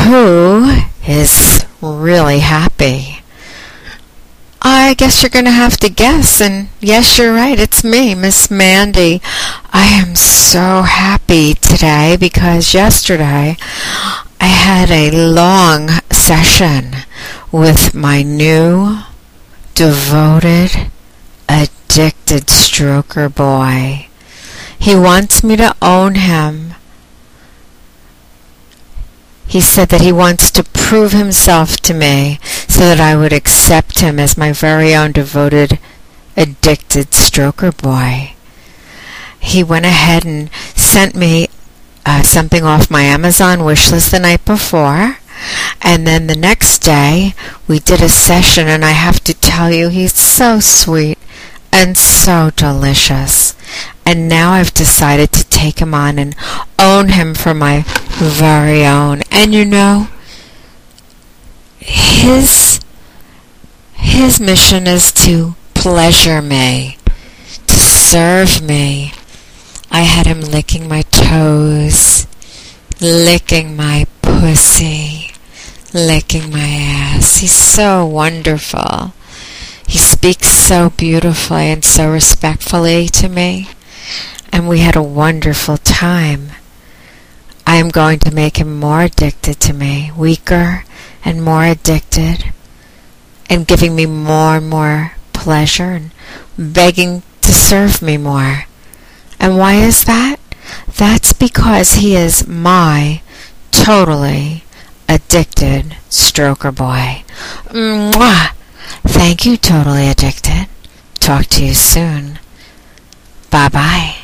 Who is really happy? I guess you're going to have to guess, and yes, you're right, it's me, Miss Mandy. I am so happy today because yesterday I had a long session with my new, devoted, addicted stroker boy. He wants me to own him. He said that he wants to prove himself to me so that I would accept him as my very own devoted, addicted stroker boy. He went ahead and sent me something off my Amazon wish list the night before, and then the next day we did a session, and I have to tell you, he's so sweet and so delicious. And now I've decided to take him on and own him for my very own. And you know, his mission is to pleasure me, to serve me. I had him licking my toes, licking my pussy, licking my ass. He's so wonderful. He speaks so beautifully and so respectfully to me, and we had a wonderful time. I am going to make him more addicted to me, weaker and more addicted, and giving me more and more pleasure and begging to serve me more. And why is that? That's because he is my totally addicted stroker boy. Mwah! Thank you, Totally Addicted. Talk to you soon. Bye-bye.